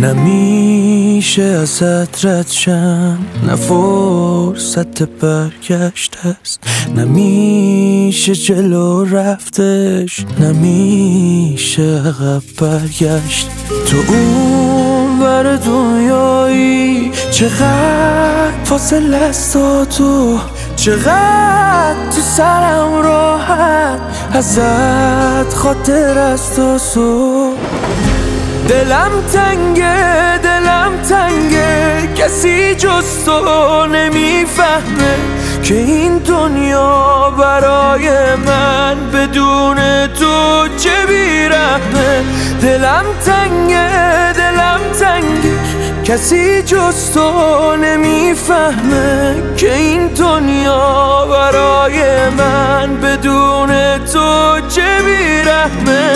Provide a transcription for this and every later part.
نمیشه ازت رد شم، نه فرصت برگشت است، نمیشه جلو رفتش، نمیشه عقب برگشت. تو اون ور دنیایی چقدر فاصله است تا تو، چقدر تو سرم راحت ازت خاطر است تا صبح. دلم تنگه کسی جز تو نمیفهمه که این دنیا برای من بدون تو چه بیرحمه. دلم تنگه کسی جز تو نمیفهمه که این دنیا برای من بدون تو چه بیرحمه.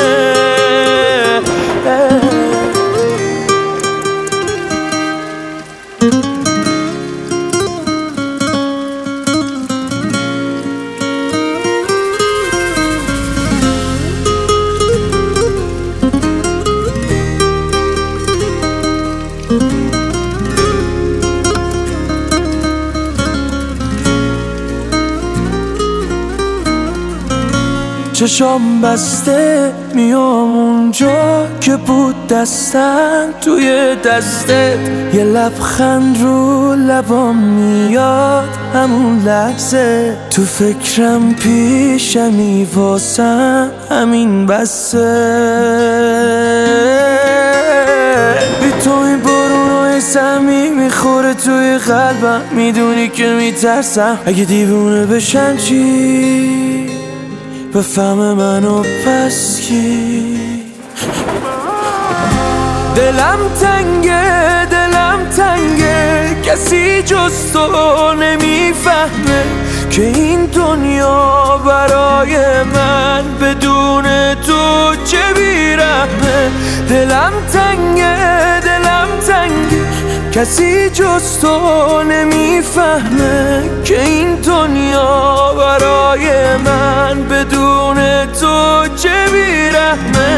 چشام بسته میام اونجا که بود دستم توی دستت، یه لبخند رو لبام میاد همون لحظه، تو فکرم پیشمی واسم همین بسه. بی تو این بارونای سمی میخوره توی قلبم، میدونی که میترسم اگه دیوونه بشن چی بفهم منو پس کی. دلم تنگه کسی جز تو نمیفهمه که این دنیا برای من بدون تو چه بیرحمه. دلم تنگه کسی جز تو نمیفهمه که این دنیا برای من بدون تو چه بیرحمه.